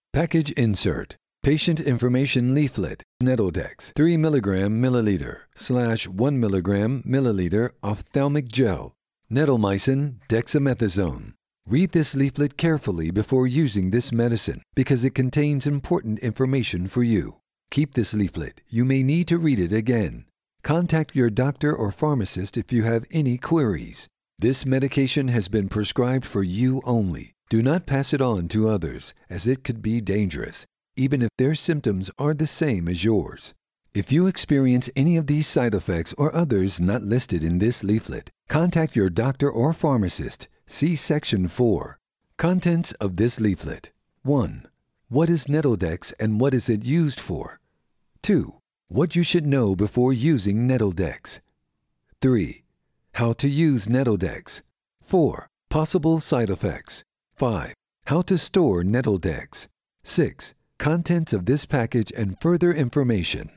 Package insert. Patient information leaflet. Nettledex 3 mg milliliter / 1 mg milliliter ophthalmic gel. Nettlemycin dexamethasone. Read this leaflet carefully before using this medicine because it contains important information for you. Keep this leaflet. You may need to read it again. Contact your doctor or pharmacist if you have any queries. This medication has been prescribed for you only. Do not pass it on to others, as it could be dangerous, even if their symptoms are the same as yours. If you experience any of these side effects or others not listed in this leaflet, contact your doctor or pharmacist. See Section 4. Contents of this leaflet. 1. What is Nettledex and what is it used for? 2. What you should know before using Nettledex. 3. How to use Nettledex. 4. Possible side effects. 5. How to store Nettledex. 6. Contents of this package and further information.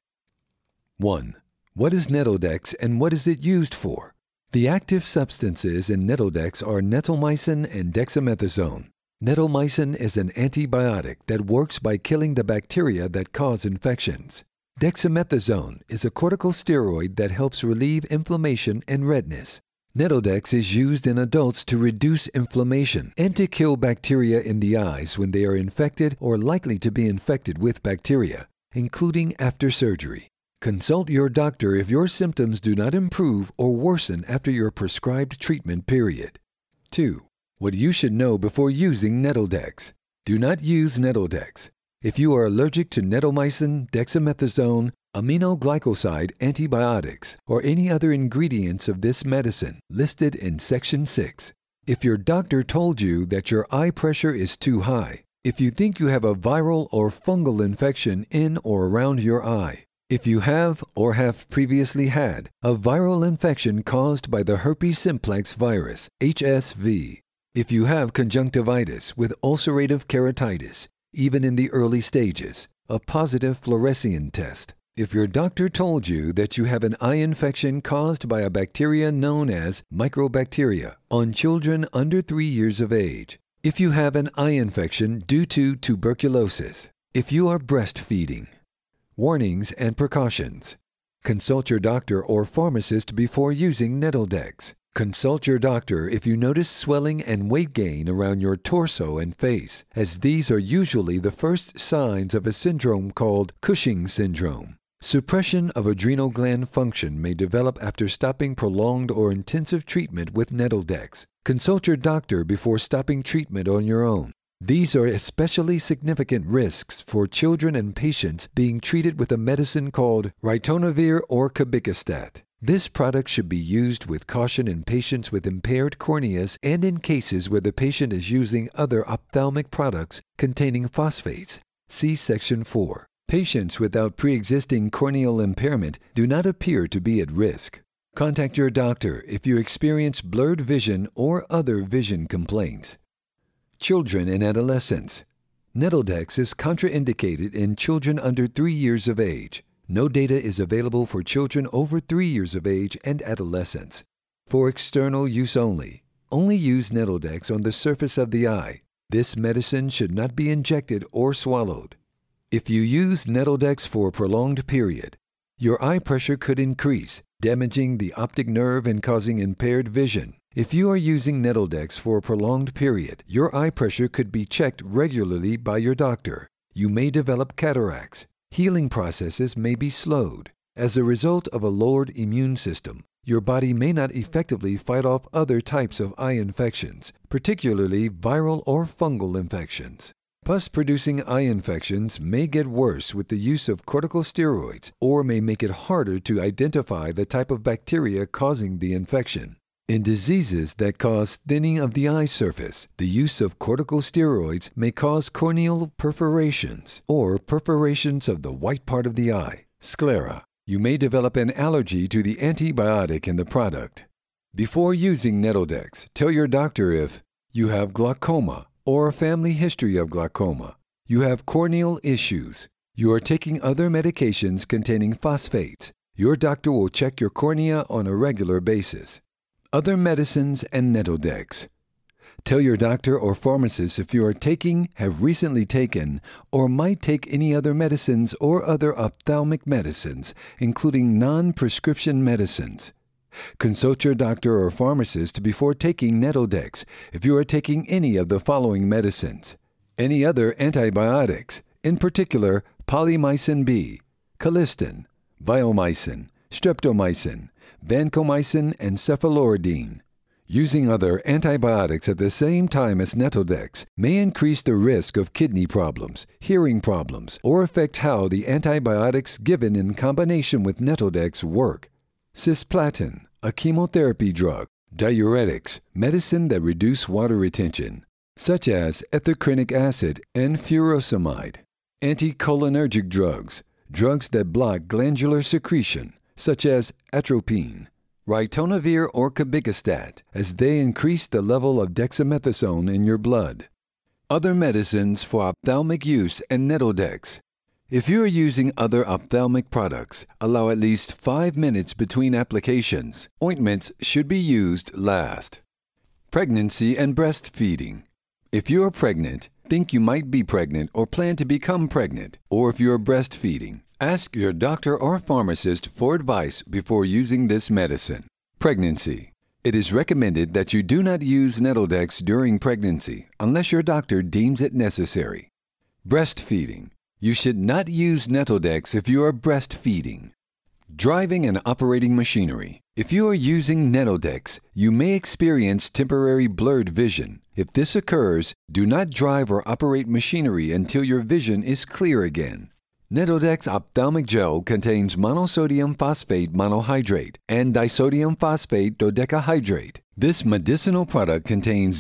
1. What is Nettledex and what is it used for? The active substances in Nettledex are nettlemycin and dexamethasone. Nettlemycin is an antibiotic that works by killing the bacteria that cause infections. Dexamethasone is a corticosteroid that helps relieve inflammation and redness. Nettledex is used in adults to reduce inflammation and to kill bacteria in the eyes when they are infected or likely to be infected with bacteria, including after surgery. Consult your doctor if your symptoms do not improve or worsen after your prescribed treatment period. 2. What you should know before using Nettledex. Do not use Nettledex. If you are allergic to nettlemycin, dexamethasone, aminoglycoside antibiotics, or any other ingredients of this medicine listed in Section 6. If your doctor told you that your eye pressure is too high, if you think you have a viral or fungal infection in or around your eye, if you have or have previously had a viral infection caused by the herpes simplex virus, HSV, if you have conjunctivitis with ulcerative keratitis, even in the early stages, a positive fluorescein test. If your doctor told you that you have an eye infection caused by a bacteria known as mycobacteria on children under 3 years of age. If you have an eye infection due to tuberculosis. If you are breastfeeding. Warnings and precautions. Consult your doctor or pharmacist before using Nettledex. Consult your doctor if you notice swelling and weight gain around your torso and face, as these are usually the first signs of a syndrome called Cushing's syndrome. Suppression of adrenal gland function may develop after stopping prolonged or intensive treatment with Nettledex. Consult your doctor before stopping treatment on your own. These are especially significant risks for children and patients being treated with a medicine called ritonavir or cabicistat. This product should be used with caution in patients with impaired corneas and in cases where the patient is using other ophthalmic products containing phosphates. See Section 4. Patients without pre-existing corneal impairment do not appear to be at risk. Contact your doctor if you experience blurred vision or other vision complaints. Children and adolescents. Nettledex is contraindicated in children under 3 years of age. No data is available for children over 3 years of age and adolescents. For external use only. Only use Nettledex on the surface of the eye. This medicine should not be injected or swallowed. If you use Nettledex for a prolonged period, your eye pressure could increase, damaging the optic nerve and causing impaired vision. If you are using Nettledex for a prolonged period, your eye pressure could be checked regularly by your doctor. You may develop cataracts. Healing processes may be slowed. As a result of a lowered immune system, your body may not effectively fight off other types of eye infections, particularly viral or fungal infections. Pus-producing eye infections may get worse with the use of corticosteroids or may make it harder to identify the type of bacteria causing the infection. In diseases that cause thinning of the eye surface, the use of corticosteroids may cause corneal perforations or perforations of the white part of the eye, sclera. You may develop an allergy to the antibiotic in the product. Before using Nettledex, tell your doctor if you have glaucoma or a family history of glaucoma, you have corneal issues, you are taking other medications containing phosphates. Your doctor will check your cornea on a regular basis. Other medicines and Nettledex. Tell your doctor or pharmacist if you are taking, have recently taken, or might take any other medicines or other ophthalmic medicines, including non-prescription medicines. Consult your doctor or pharmacist before taking Netodex if you are taking any of the following medicines. Any other antibiotics, in particular polymyxin B, colistin, biomycin, streptomycin, vancomycin, and cephaloridine. Using other antibiotics at the same time as Netodex may increase the risk of kidney problems, hearing problems, or affect how the antibiotics given in combination with Netodex work. Cisplatin, a chemotherapy drug. Diuretics, medicine that reduce water retention, such as ethacrynic acid and furosemide. Anticholinergic drugs, drugs that block glandular secretion, such as atropine. Ritonavir or cabigastat, as they increase the level of dexamethasone in your blood. Other medicines for ophthalmic use and Netodex. If you are using other ophthalmic products, allow at least 5 minutes between applications. Ointments should be used last. Pregnancy and breastfeeding. If you are pregnant, think you might be pregnant, or plan to become pregnant, or if you are breastfeeding, ask your doctor or pharmacist for advice before using this medicine. Pregnancy. It is recommended that you do not use Netodex during pregnancy unless your doctor deems it necessary. Breastfeeding. You should not use Netodex if you are breastfeeding. Driving and operating machinery. If you are using Netodex, you may experience temporary blurred vision. If this occurs, do not drive or operate machinery until your vision is clear again. Netodex ophthalmic gel contains monosodium phosphate monohydrate and disodium phosphate dodecahydrate. This medicinal product contains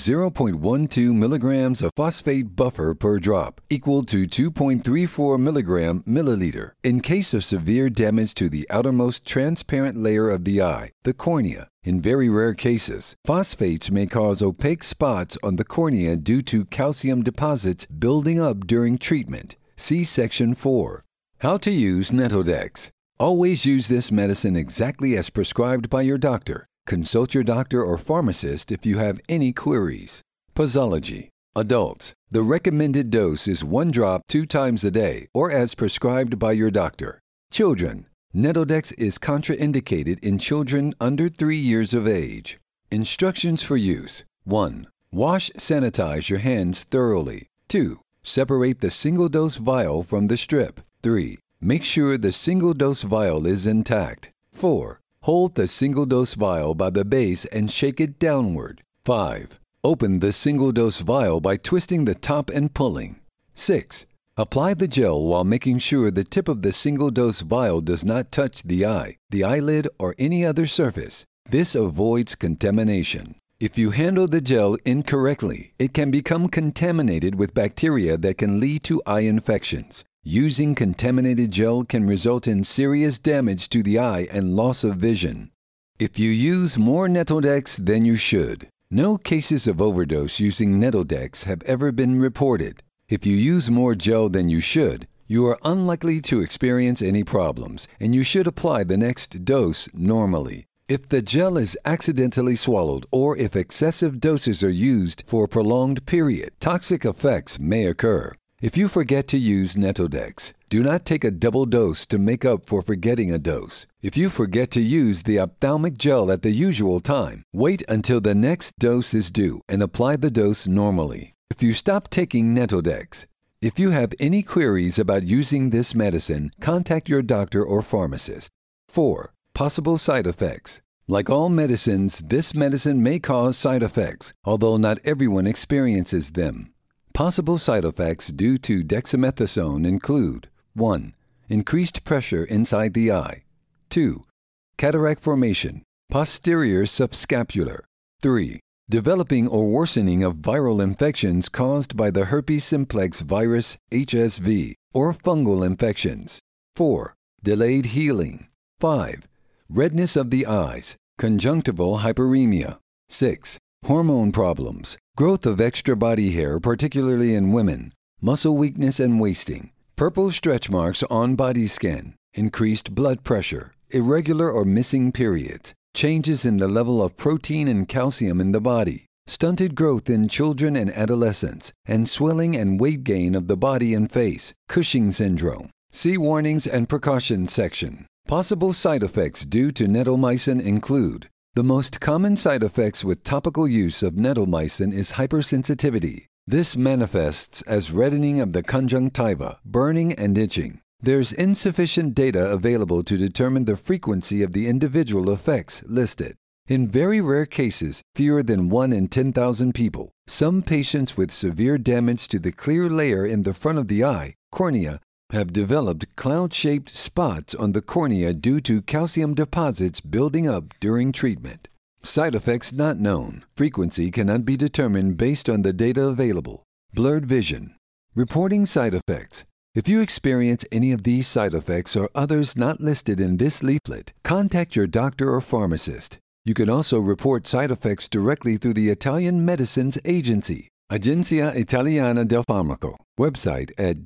0.12 milligrams of phosphate buffer per drop, equal to 2.34 milligram milliliter. In case of severe damage to the outermost transparent layer of the eye, the cornea, in very rare cases, phosphates may cause opaque spots on the cornea due to calcium deposits building up during treatment. See Section 4. How to use Netodex. Always use this medicine exactly as prescribed by your doctor. Consult your doctor or pharmacist if you have any queries. Posology. Adults. The recommended dose is 1 drop 2 times a day or as prescribed by your doctor. Children. Netodex is contraindicated in children under 3 years of age. Instructions for use. 1. Wash, sanitize your hands thoroughly. 2. Separate the single-dose vial from the strip. 3. Make sure the single-dose vial is intact. 4. Hold the single-dose vial by the base and shake it downward. 5. Open the single-dose vial by twisting the top and pulling. 6. Apply the gel while making sure the tip of the single-dose vial does not touch the eye, the eyelid, or any other surface. This avoids contamination. If you handle the gel incorrectly, it can become contaminated with bacteria that can lead to eye infections. Using contaminated gel can result in serious damage to the eye and loss of vision. If you use more Netodex than you should, no cases of overdose using Netodex have ever been reported. If you use more gel than you should, you are unlikely to experience any problems, and you should apply the next dose normally. If the gel is accidentally swallowed or if excessive doses are used for a prolonged period, toxic effects may occur. If you forget to use Netodex, do not take a double dose to make up for forgetting a dose. If you forget to use the ophthalmic gel at the usual time, wait until the next dose is due and apply the dose normally. If you stop taking Netodex, if you have any queries about using this medicine, contact your doctor or pharmacist. 4. Possible side effects. Like all medicines, this medicine may cause side effects, although not everyone experiences them. Possible side effects due to dexamethasone include 1. Increased pressure inside the eye. 2. Cataract formation, posterior subscapular. 3. Developing or worsening of viral infections caused by the herpes simplex virus HSV or fungal infections. 4. Delayed healing. 5. Redness of the eyes, conjunctival hyperemia. 6. Hormone problems, growth of extra body hair, particularly in women, muscle weakness and wasting, purple stretch marks on body skin, increased blood pressure, irregular or missing periods, changes in the level of protein and calcium in the body, stunted growth in children and adolescents, and swelling and weight gain of the body and face, Cushing syndrome. See warnings and precautions section. Possible side effects due to nettlemycin include: the most common side effects with topical use of nettlemycin is hypersensitivity. This manifests as reddening of the conjunctiva, burning, and itching. There's insufficient data available to determine the frequency of the individual effects listed. In very rare cases, fewer than 1 in 10,000 people, some patients with severe damage to the clear layer in the front of the eye, cornea, have developed cloud-shaped spots on the cornea due to calcium deposits building up during treatment. Side effects not known. Frequency cannot be determined based on the data available. Blurred vision. Reporting side effects. If you experience any of these side effects or others not listed in this leaflet, contact your doctor or pharmacist. You can also report side effects directly through the Italian Medicines Agency, Agenzia Italiana del Farmaco, website at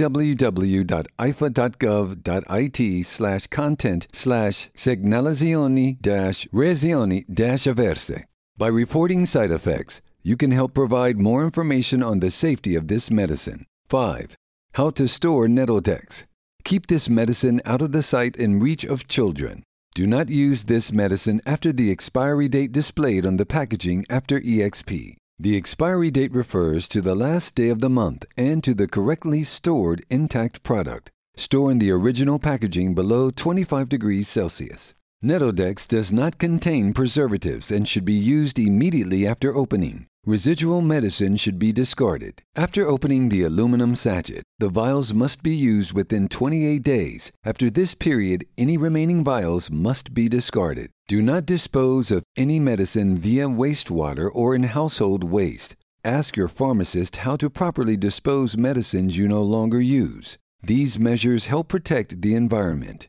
www.aifa.gov.it/content/segnalazioni-regioni-avverse. By reporting side effects, you can help provide more information on the safety of this medicine. 5. How to store Netodex. Keep this medicine out of the sight and reach of children. Do not use this medicine after the expiry date displayed on the packaging after EXP. The expiry date refers to the last day of the month and to the correctly stored intact product. Store in the original packaging below 25 degrees Celsius. Netodex does not contain preservatives and should be used immediately after opening. Residual medicine should be discarded. After opening the aluminum sachet, the vials must be used within 28 days. After this period, any remaining vials must be discarded. Do not dispose of any medicine via wastewater or in household waste. Ask your pharmacist how to properly dispose medicines you no longer use. These measures help protect the environment.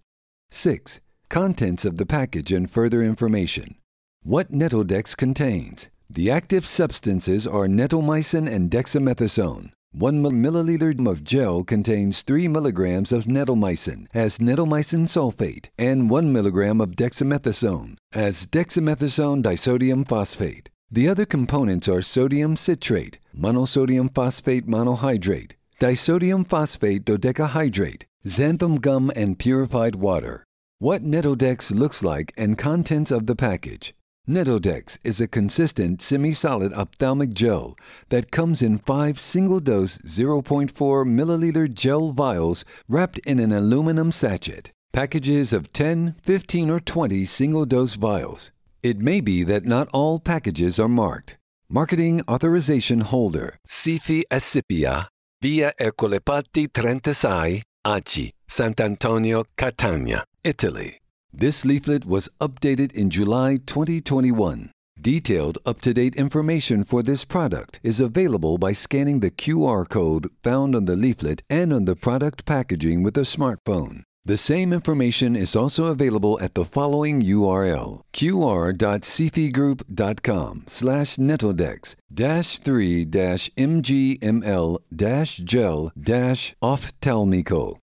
6. Contents of the package and further information. What Netodex contains. The active substances are nettlemycin and dexamethasone. 1 milliliter of gel contains 3 milligrams of nettlemycin as nettlemycin sulfate and 1 milligram of dexamethasone as dexamethasone disodium phosphate. The other components are sodium citrate, monosodium phosphate monohydrate, disodium phosphate dodecahydrate, xanthan gum, and purified water. What Netodex looks like and contents of the package. Netodex is a consistent semi-solid ophthalmic gel that comes in 5 single-dose 0.4 milliliter gel vials wrapped in an aluminum sachet. Packages of 10, 15, or 20 single-dose vials. It may be that not all packages are marked. Marketing Authorization Holder Sifi Escipia, Via Ercolepatti 36, Aci, Sant'Antonio, Catania, Italy. This leaflet was updated in July 2021. Detailed up-to-date information for this product is available by scanning the QR code found on the leaflet and on the product packaging with a smartphone. The same information is also available at the following URL: qr.cfgroup.com/netodex-3-mgml-gel-ophthalmico.